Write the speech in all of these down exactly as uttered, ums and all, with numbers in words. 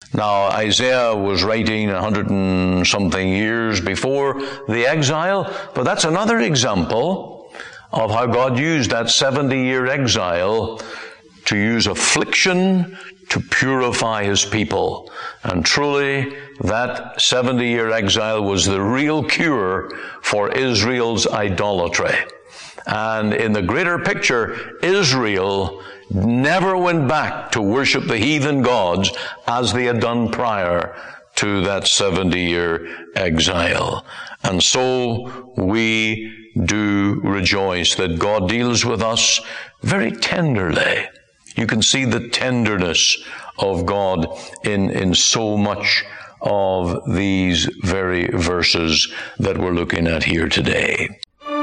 Now, Isaiah was writing a hundred and something years before the exile, but that's another example of how God used that seventy-year exile to use affliction to purify His people. And truly, that seventy-year exile was the real cure for Israel's idolatry. And in the greater picture, Israel never went back to worship the heathen gods as they had done prior to that seventy-year exile. And so we do rejoice that God deals with us very tenderly. You can see the tenderness of God in, in so much of these very verses that we're looking at here today.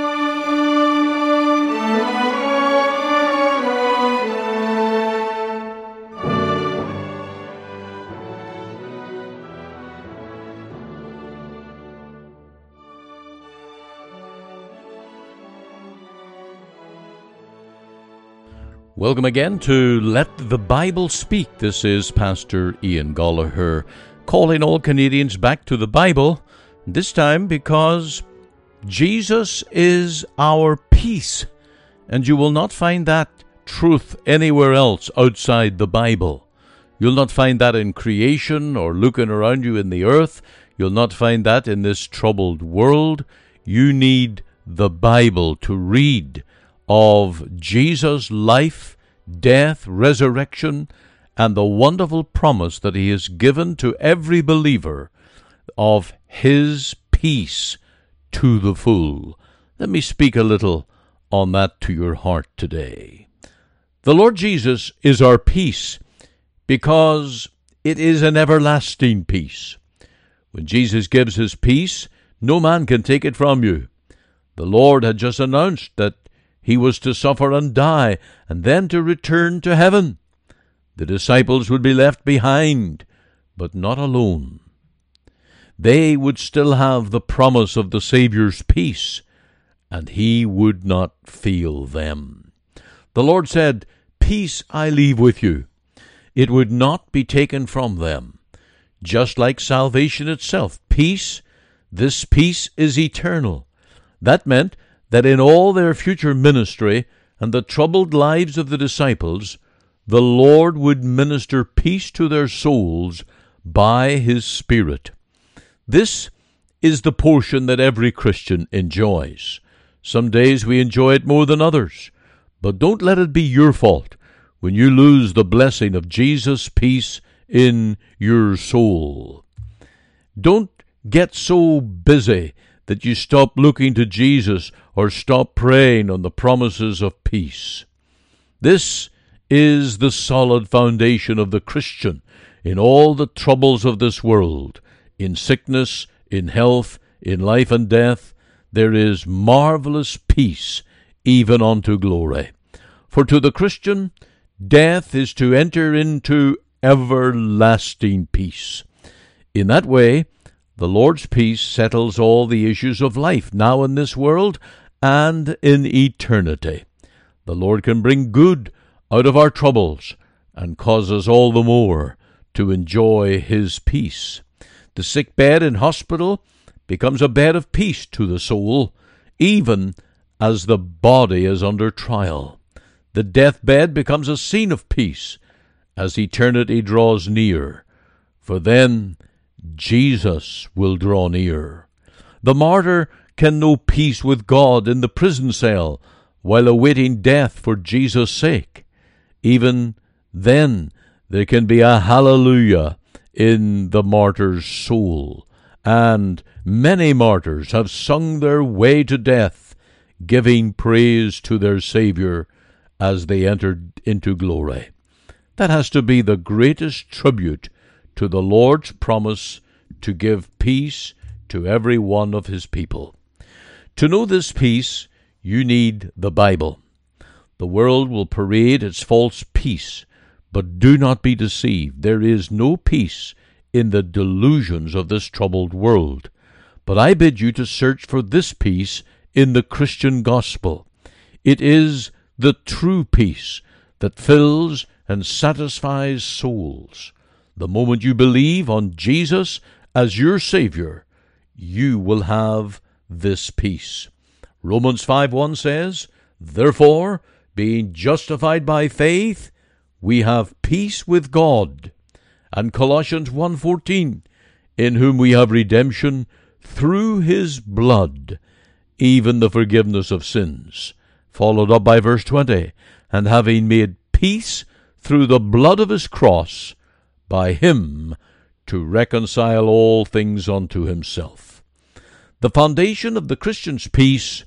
Welcome again to Let the Bible Speak. This is Pastor Ian Goligher, calling all Canadians back to the Bible, this time because Jesus is our peace, and you will not find that truth anywhere else outside the Bible. You'll not find that in creation or looking around you in the earth. You'll not find that in this troubled world. You need the Bible to read of Jesus' life, death, resurrection, and the wonderful promise that He has given to every believer of His peace to the full. Let me speak a little on that to your heart today. The Lord Jesus is our peace because it is an everlasting peace. When Jesus gives His peace, no man can take it from you. The Lord had just announced that He was to suffer and die, and then to return to heaven. The disciples would be left behind, but not alone. They would still have the promise of the Saviour's peace, and He would not fail them. The Lord said, "Peace I leave with you." It would not be taken from them. Just like salvation itself, peace, this peace is eternal. That meant that in all their future ministry and the troubled lives of the disciples, the Lord would minister peace to their souls by His Spirit. This is the portion that every Christian enjoys. Some days we enjoy it more than others, but don't let it be your fault when you lose the blessing of Jesus' peace in your soul. Don't get so busy that you stop looking to Jesus or stop praying on the promises of peace. This is the solid foundation of the Christian in all the troubles of this world. In sickness, in health, in life and death, there is marvelous peace, even unto glory. For to the Christian, death is to enter into everlasting peace. In that way, the Lord's peace settles all the issues of life, now in this world and in eternity. The Lord can bring good out of our troubles and cause us all the more to enjoy His peace. The sick bed in hospital becomes a bed of peace to the soul, even as the body is under trial. The deathbed becomes a scene of peace as eternity draws near, for then Jesus will draw near. The martyr can know peace with God in the prison cell while awaiting death for Jesus' sake. Even then, there can be a hallelujah in the martyr's soul, and many martyrs have sung their way to death, giving praise to their Savior as they entered into glory. That has to be the greatest tribute to the Lord's promise to give peace to every one of His people. To know this peace, you need the Bible. The world will parade its false peace, but do not be deceived. There is no peace in the delusions of this troubled world. But I bid you to search for this peace in the Christian gospel. It is the true peace that fills and satisfies souls. The moment you believe on Jesus as your Savior, you will have this peace. Romans five one says, "Therefore, being justified by faith, we have peace with God." And Colossians one fourteen, "In whom we have redemption through his blood, even the forgiveness of sins." Followed up by verse twenty, "And having made peace through the blood of his cross, by him to reconcile all things unto himself." The foundation of the Christian's peace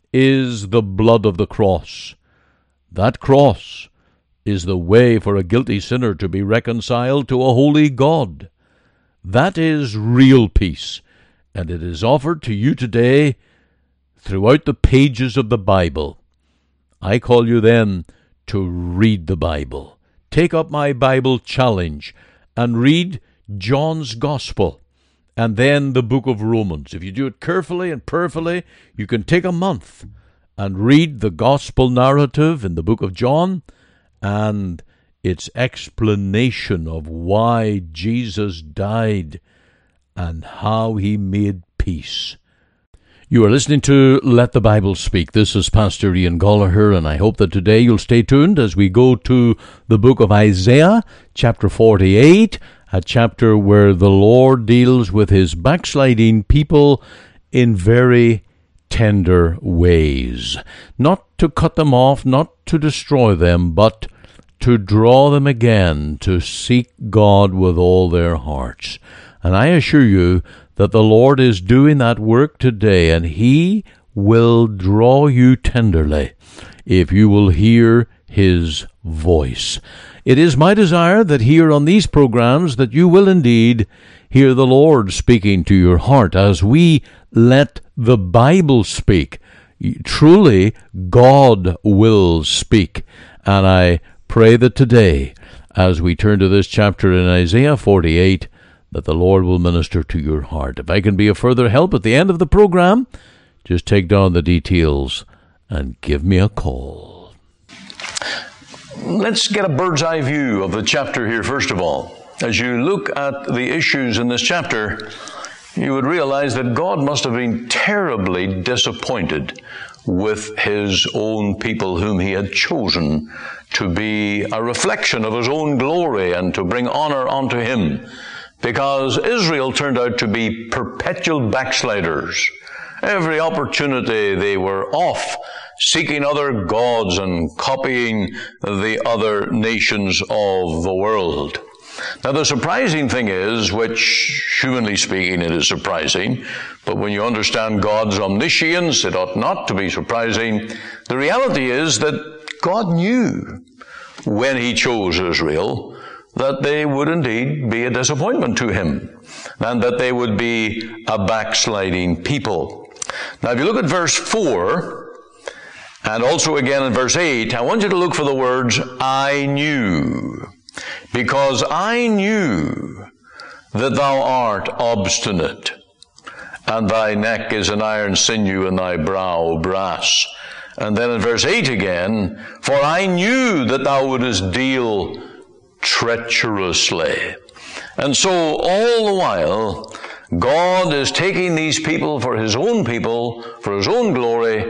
is the blood of the cross. That cross is the way for a guilty sinner to be reconciled to a holy God. That is real peace, and it is offered to you today throughout the pages of the Bible. I call you then to read the Bible. Take up my Bible challenge and read John's Gospel and then the book of Romans. If you do it carefully and prayerfully, you can take a month and read the Gospel narrative in the book of John and its explanation of why Jesus died and how he made peace. You are listening to Let the Bible Speak. This is Pastor Ian Gollaher, and I hope that today you'll stay tuned as we go to the book of Isaiah, chapter forty-eight, a chapter where the Lord deals with his backsliding people in very tender ways. Not to cut them off, not to destroy them, but to draw them again to seek God with all their hearts. And I assure you that the Lord is doing that work today, and he will draw you tenderly if you will hear his voice. It is my desire that here on these programs that you will indeed hear the Lord speaking to your heart as we let the Bible speak. Truly, God will speak. And I pray that today, as we turn to this chapter in Isaiah forty-eight, that the Lord will minister to your heart. If I can be of further help at the end of the program, just take down the details and give me a call. Let's get a bird's eye view of the chapter here, first of all. As you look at the issues in this chapter, you would realize that God must have been terribly disappointed with his own people whom he had chosen to be a reflection of his own glory and to bring honor unto him. Because Israel turned out to be perpetual backsliders. Every opportunity they were off, seeking other gods and copying the other nations of the world. Now the surprising thing is, which humanly speaking it is surprising, but when you understand God's omniscience, it ought not to be surprising. The reality is that God knew when he chose Israel that they would indeed be a disappointment to him, and that they would be a backsliding people. Now, if you look at verse four, and also again in verse eight, I want you to look for the words, "I knew," because I knew that thou art obstinate, and thy neck is an iron sinew, and thy brow brass. And then in verse eight again, "For I knew that thou wouldest deal treacherously." And so all the while, God is taking these people for his own people, for his own glory,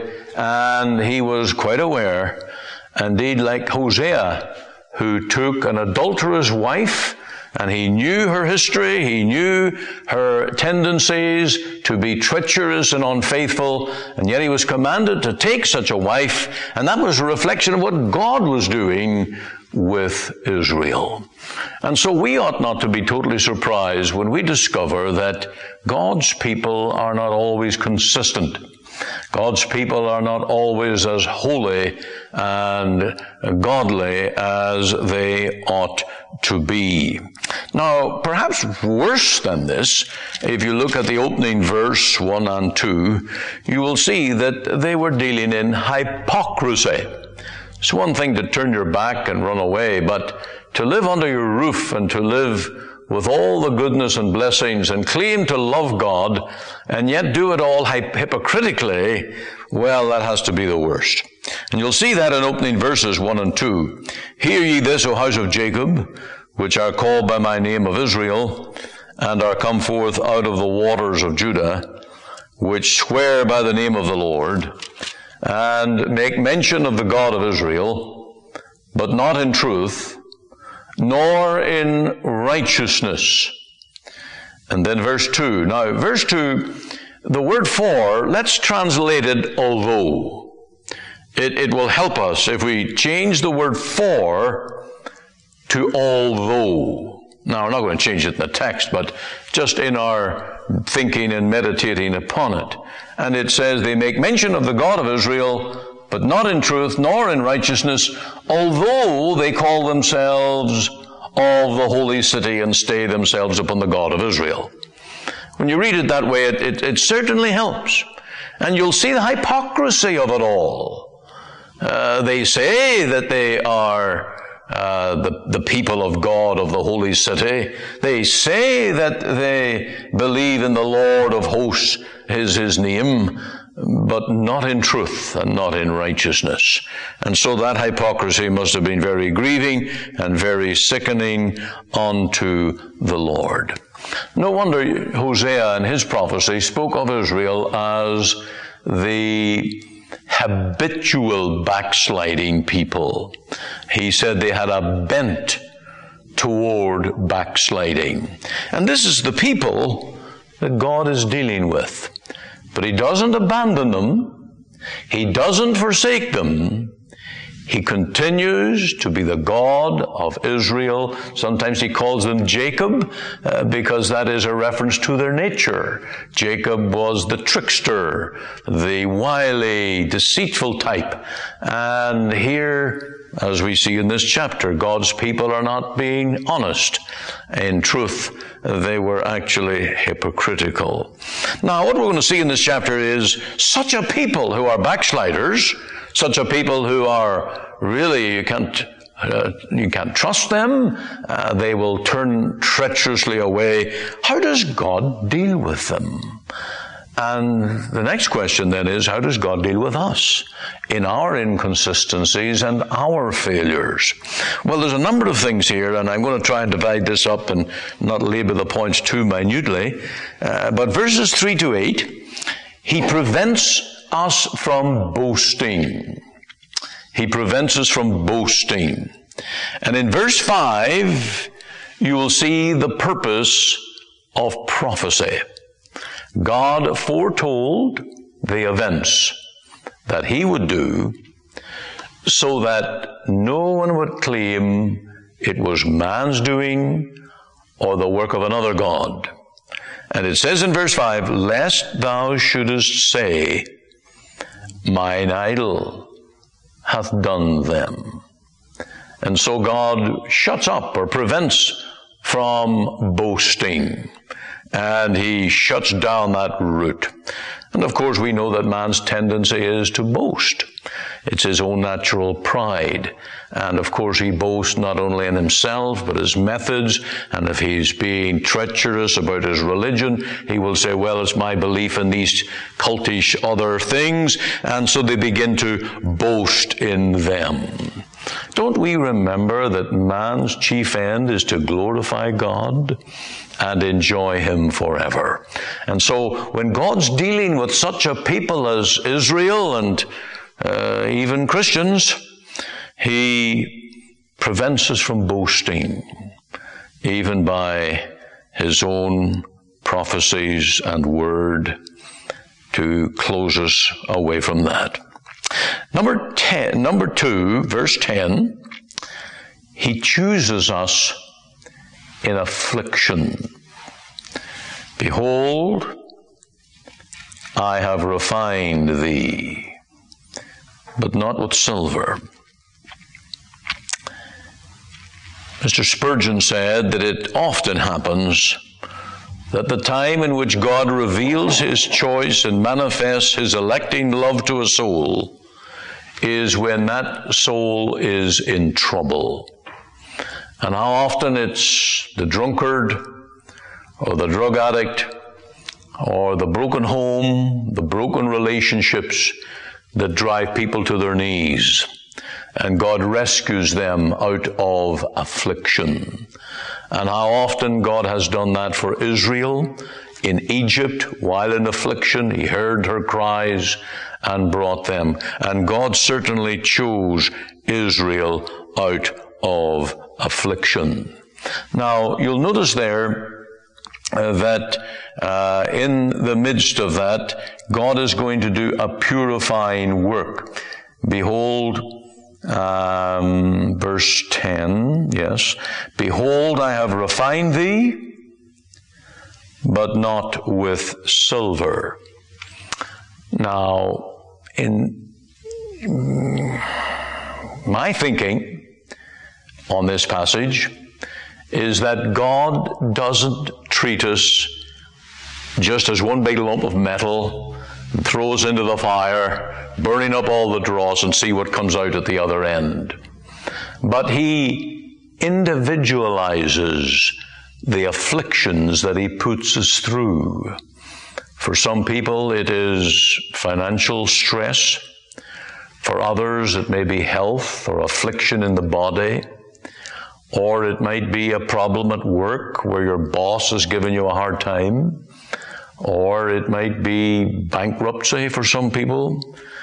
and he was quite aware, indeed like Hosea, who took an adulterous wife, and he knew her history, he knew her tendencies to be treacherous and unfaithful, and yet he was commanded to take such a wife, and that was a reflection of what God was doing with Israel. And so we ought not to be totally surprised when we discover that God's people are not always consistent. God's people are not always as holy and godly as they ought to be. Now, perhaps worse than this, if you look at the opening verse one and two, you will see that they were dealing in hypocrisy. It's one thing to turn your back and run away, but to live under your roof and to live with all the goodness and blessings and claim to love God and yet do it all hypocritically, well, that has to be the worst. And you'll see that in opening verses one and two. "Hear ye this, O house of Jacob, which are called by my name of Israel, and are come forth out of the waters of Judah, which swear by the name of the Lord, and make mention of the God of Israel, but not in truth, nor in righteousness. And then verse two. Now, verse two, the word for, let's translate it although. It, it will help us if we change the word for to although. Now, we're not going to change it in the text, but just in our thinking and meditating upon it. And it says, they make mention of the God of Israel, but not in truth, nor in righteousness, although they call themselves of the holy city and stay themselves upon the God of Israel. When you read it that way, it, it, it certainly helps. And you'll see the hypocrisy of it all. Uh, they say that they are Uh, the, the people of God, of the holy city. They say that they believe in the Lord of hosts is his name, but not in truth and not in righteousness. And so that hypocrisy must have been very grieving and very sickening unto the Lord. No wonder Hosea in his prophecy spoke of Israel as the habitual backsliding people. He said they had a bent toward backsliding. And this is the people that God is dealing with. But he doesn't abandon them. He doesn't forsake them. He continues to be the God of Israel. Sometimes he calls them Jacob, uh, because that is a reference to their nature. Jacob was the trickster, the wily, deceitful type. And here, as we see in this chapter, God's people are not being honest. In truth, they were actually hypocritical. Now, what we're going to see in this chapter is such a people who are backsliders, such a people who are really, you can't, uh, you can't trust them. Uh, they will turn treacherously away. How does God deal with them? And the next question then is, how does God deal with us in our inconsistencies and our failures? Well, there's a number of things here, and I'm going to try and divide this up and not labor the points too minutely. Uh, but verses three to eight, he prevents us from boasting. He prevents us from boasting. And in verse five, you will see the purpose of prophecy. God foretold the events that he would do so that no one would claim it was man's doing or the work of another God. And it says in verse five, lest thou shouldest say, mine idol hath done them. And so God shuts up or prevents from boasting. And he shuts down that route. And of course we know that man's tendency is to boast. It's his own natural pride. And of course he boasts not only in himself, but his methods. And if he's being treacherous about his religion, he will say, well, it's my belief in these cultish other things. And so they begin to boast in them. Don't we remember that man's chief end is to glorify God and enjoy him forever? And so when God's dealing with such a people as Israel and uh, even Christians, he prevents us from boasting, even by his own prophecies and word, to close us away from that. Number ten, number two, verse ten, he chooses us in affliction. Behold, I have refined thee, but not with silver. Mister Spurgeon said that it often happens that the time in which God reveals his choice and manifests his electing love to a soul is when that soul is in trouble. And how often it's the drunkard or the drug addict or the broken home, the broken relationships that drive people to their knees. and God rescues them out of affliction. And how often God has done that for Israel. In Egypt, while in affliction, He heard her cries and brought them. And God certainly chose Israel out of affliction. Now, you'll notice there uh, that uh, in the midst of that, God is going to do a purifying work. Behold, um, verse ten, yes. Behold, I have refined thee, but not with silver. Now, in my thinking on this passage is that God doesn't treat us just as one big lump of metal and throw us into the fire, burning up all the dross and see what comes out at the other end. But He individualizes the afflictions that He puts us through. For some people, it is financial stress. For others, it may be health or affliction in the body. Or it might be a problem at work where your boss is giving you a hard time. Or it might be bankruptcy for some people.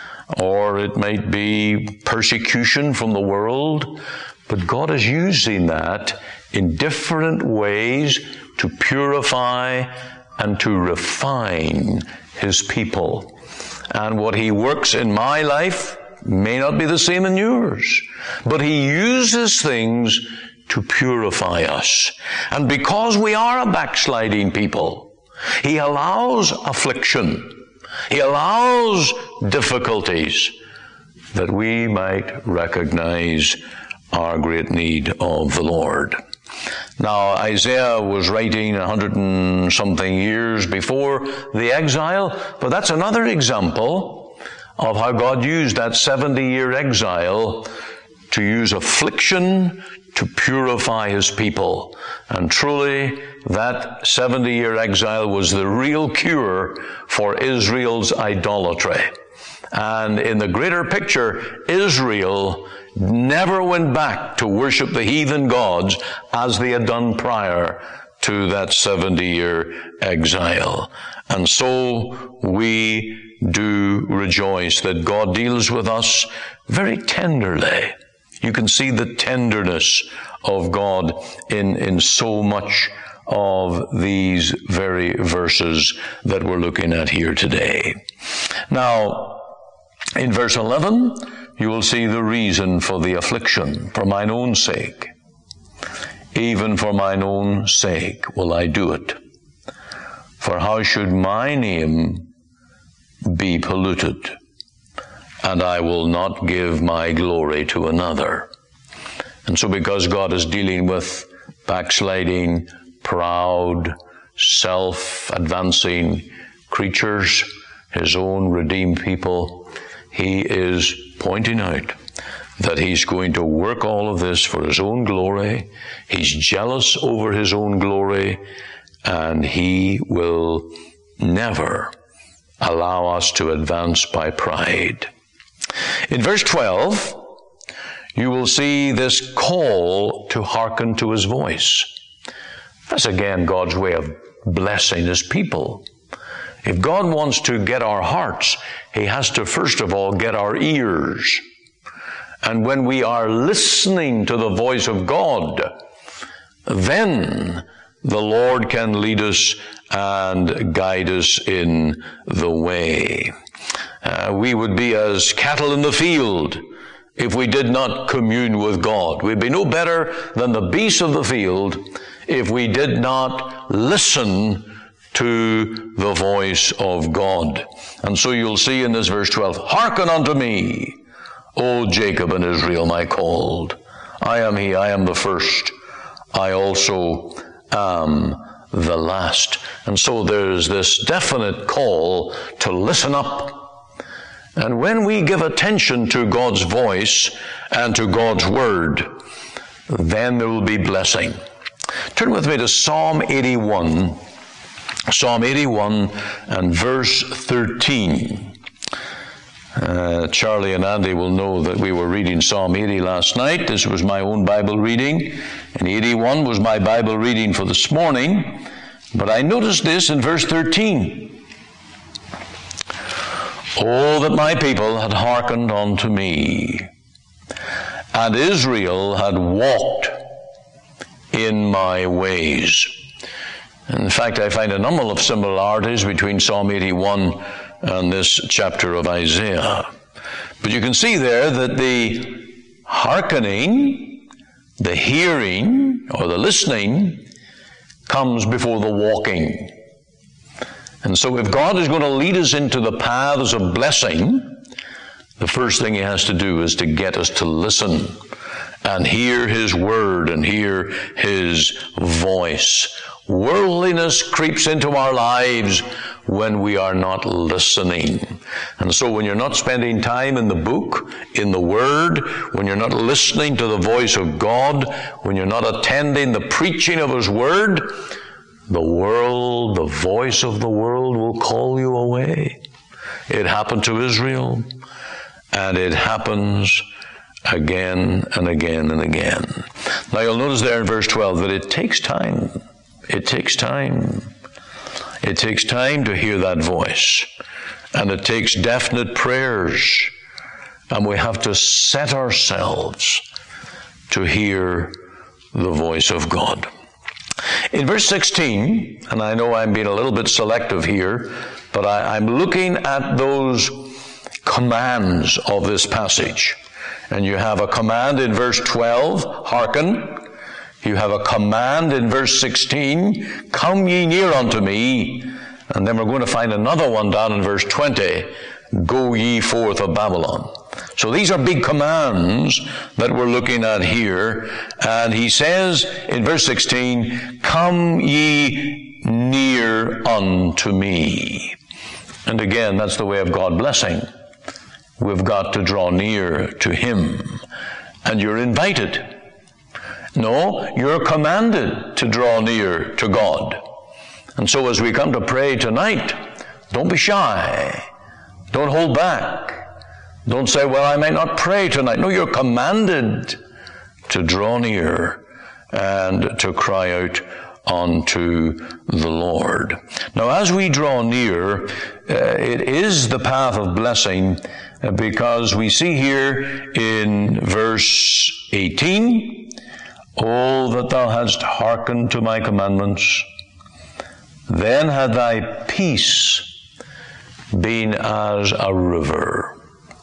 Or it might be persecution from the world. But God is using that in different ways to purify and to refine His people. And what He works in my life may not be the same in yours. But He uses things to purify us. And because we are a backsliding people, He allows affliction. He allows difficulties that we might recognize our great need of the Lord. Now, Isaiah was writing a hundred and something years before the exile, but that's another example of how God used that seventy-year exile to use affliction to purify His people. And truly, that seventy-year exile was the real cure for Israel's idolatry. And in the greater picture, Israel never went back to worship the heathen gods as they had done prior to that seventy-year exile. And so we do rejoice that God deals with us very tenderly. You can see the tenderness of God in, in so much of these very verses that we're looking at here today. Now, in verse eleven, you will see the reason for the affliction. For mine own sake, even for mine own sake will I do it. For how should my name be polluted? And I will not give my glory to another. And so because God is dealing with backsliding, proud, self-advancing creatures, His own redeemed people, He is pointing out that He's going to work all of this for His own glory. He's jealous over His own glory, and He will never allow us to advance by pride. In verse twelve, you will see this call to hearken to His voice. That's again God's way of blessing His people. If God wants to get our hearts, He has to first of all get our ears. And when we are listening to the voice of God, then the Lord can lead us and guide us in the way. Uh, we would be as cattle in the field if we did not commune with God. We'd be no better than the beasts of the field if we did not listen to the voice of God. And so you'll see in this verse twelve, hearken unto me, O Jacob and Israel, my called. I am He, I am the first. I also am the last. And so there's this definite call to listen up. And when we give attention to God's voice and to God's word, then there will be blessing. Turn with me to Psalm eighty-one. Psalm eighty-one and verse thirteen. Uh, Charlie and Andy will know that we were reading Psalm eighty last night. This was my own Bible reading, and eighty-one was my Bible reading for this morning. But I noticed this in verse thirteen. Oh, that my people had hearkened unto me, and Israel had walked in my ways. In fact, I find a number of similarities between Psalm eighty-one and this chapter of Isaiah. But you can see there that the hearkening, the hearing, or the listening, comes before the walking. And so if God is going to lead us into the paths of blessing, the first thing He has to do is to get us to listen and hear His word and hear His voice. Worldliness creeps into our lives when we are not listening. And so when you're not spending time in the book, in the Word, when you're not listening to the voice of God, when you're not attending the preaching of His Word, the world, the voice of the world will call you away. It happened to Israel, and it happens again and again and again. Now you'll notice there in verse twelve that it takes time. It takes time. It takes time to hear that voice. And it takes definite prayers. And we have to set ourselves to hear the voice of God. In verse sixteen, and I know I'm being a little bit selective here, but I, I'm looking at those commands of this passage. And you have a command in verse twelve, hearken. You have a command in verse sixteen, come ye near unto me. And then we're going to find another one down in verse twenty, go ye forth of Babylon. So these are big commands that we're looking at here. And he says in verse sixteen, come ye near unto me. And again, that's the way of God blessing. We've got to draw near to Him. And you're invited. No, you're commanded to draw near to God. And so as we come to pray tonight, don't be shy. Don't hold back. Don't say, well, I might not pray tonight. No, you're commanded to draw near and to cry out unto the Lord. Now, as we draw near, uh, it is the path of blessing, uh, because we see here in verse eighteen, oh, that thou hadst hearkened to my commandments, then had thy peace been as a river.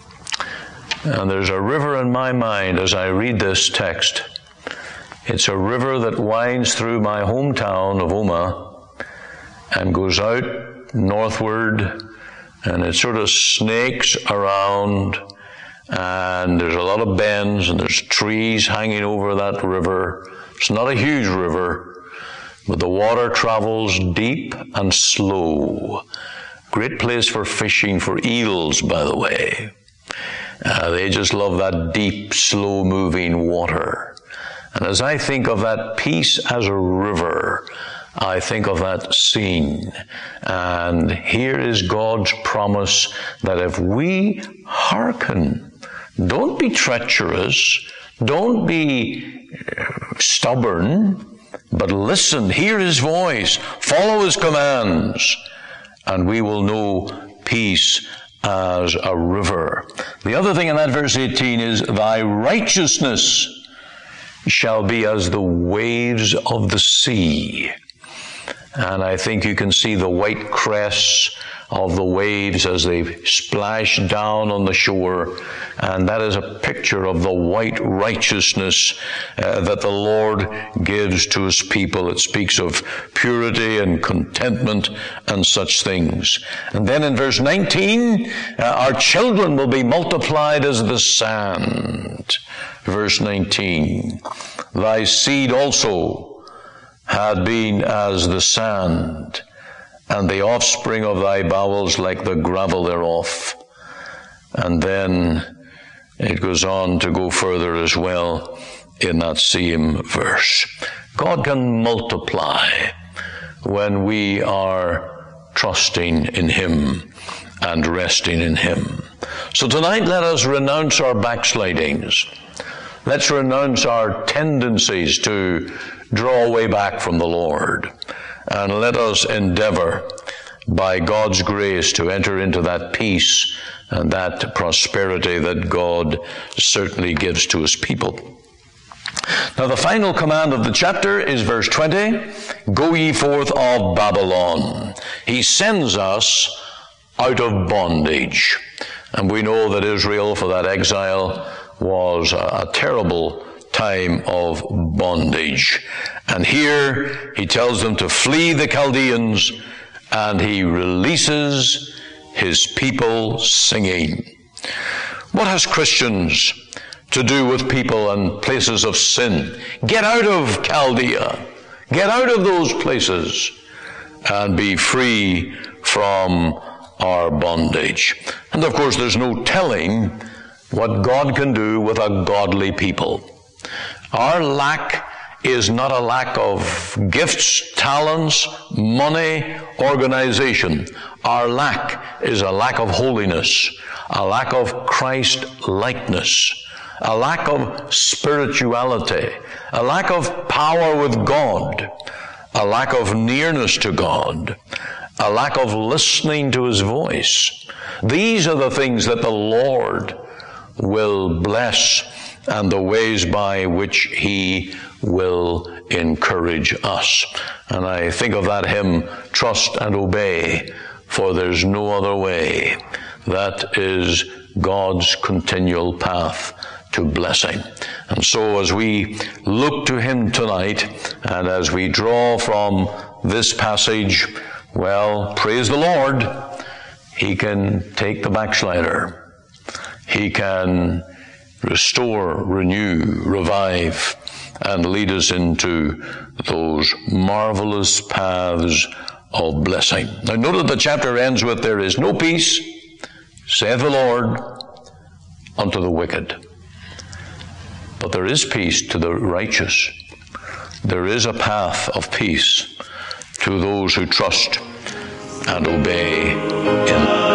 And there's a river in my mind as I read this text. It's a river that winds through my hometown of Omagh and goes out northward, and it sort of snakes around, and there's a lot of bends, and there's trees hanging over that river. It's not a huge river, but the water travels deep and slow. Great place for fishing for eels, by the way. Uh, they just love that deep, slow-moving water. And as I think of that peace as a river, I think of that scene. And here is God's promise that if we hearken, don't be treacherous, don't be stubborn, but listen, hear His voice, follow His commands, and we will know peace as a river. The other thing in that verse eighteen is, thy righteousness shall be as the waves of the sea. And I think you can see the white crests of the waves as they splash down on the shore. And that is a picture of the white righteousness uh, that the Lord gives to His people. It speaks of purity and contentment and such things. And then in verse nineteen, uh, our children will be multiplied as the sand. Verse nineteen, thy seed also had been as the sand, and the offspring of thy bowels like the gravel thereof. And then it goes on to go further as well in that same verse. God can multiply when we are trusting in Him and resting in Him. So tonight, let us renounce our backslidings. Let's renounce our tendencies to draw way back from the Lord. And let us endeavor, by God's grace, to enter into that peace and that prosperity that God certainly gives to His people. Now, the final command of the chapter is verse twenty. Go ye forth of Babylon. He sends us out of bondage. And we know that Israel, for that exile, was a, a terrible time of bondage. And here he tells them to flee the Chaldeans, and he releases his people singing. What has Christians to do with people and places of sin? Get out of Chaldea. Get out of those places and be free from our bondage. And of course, there's no telling what God can do with a godly people. Our lack is not a lack of gifts, talents, money, organization. Our lack is a lack of holiness, a lack of Christ-likeness, a lack of spirituality, a lack of power with God, a lack of nearness to God, a lack of listening to His voice. These are the things that the Lord will bless, and the ways by which He will encourage us. And I think of that hymn, Trust and Obey, for there's no other way. That is God's continual path to blessing. And so as we look to Him tonight, and as we draw from this passage, well, praise the Lord, He can take the backslider. He can restore, renew, revive, and lead us into those marvelous paths of blessing. Now note that the chapter ends with, there is no peace, saith the Lord, unto the wicked. But there is peace to the righteous. There is a path of peace to those who trust and obey in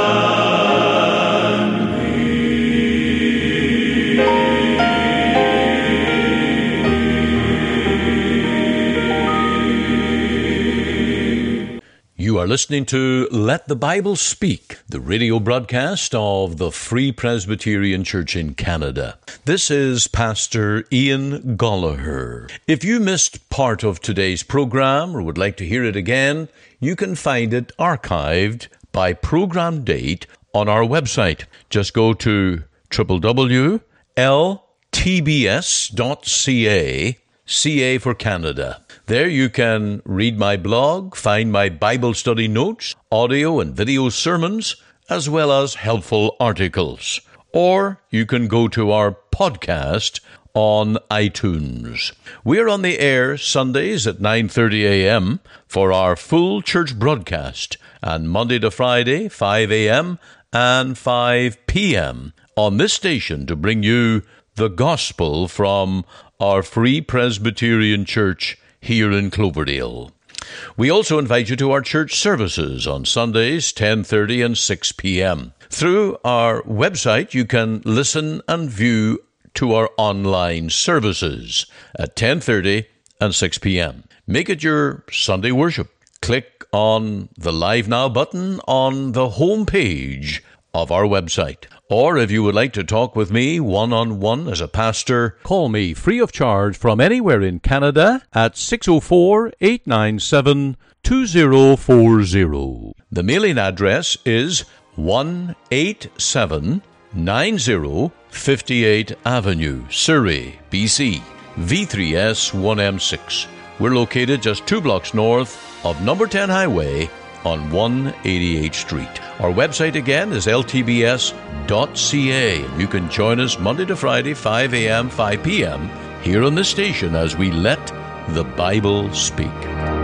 You are listening to Let the Bible Speak, the radio broadcast of the Free Presbyterian Church in Canada. This is Pastor Ian Gollaher. If you missed part of today's program or would like to hear it again, you can find it archived by program date on our website. Just go to w w w dot l t b s dot c a, C A for Canada. There you can read my blog, find my Bible study notes, audio and video sermons, as well as helpful articles. Or you can go to our podcast on iTunes. We are on the air Sundays at nine thirty a.m. for our full church broadcast, and Monday to Friday, five a.m. and five p.m. on this station to bring you the gospel from our Free Presbyterian Church here in Cloverdale. We also invite you to our church services on Sundays, ten thirty and six p.m. Through our website, you can listen and view to our online services at ten thirty and six p.m. Make it your Sunday worship. Click on the Live Now button on the home page of our website. Or if you would like to talk with me one-on-one as a pastor, call me free of charge from anywhere in Canada at six oh four, eight nine seven, two oh four oh. The mailing address is one eighty-seven ninety fifty-eight Avenue, Surrey, B C, V three S one M six. We're located just two blocks north of number ten Highway on one eighty-eighth Street. Our website again is l t b s dot c a. You can join us Monday to Friday, five a.m., five p.m. here on the station as we let the Bible speak.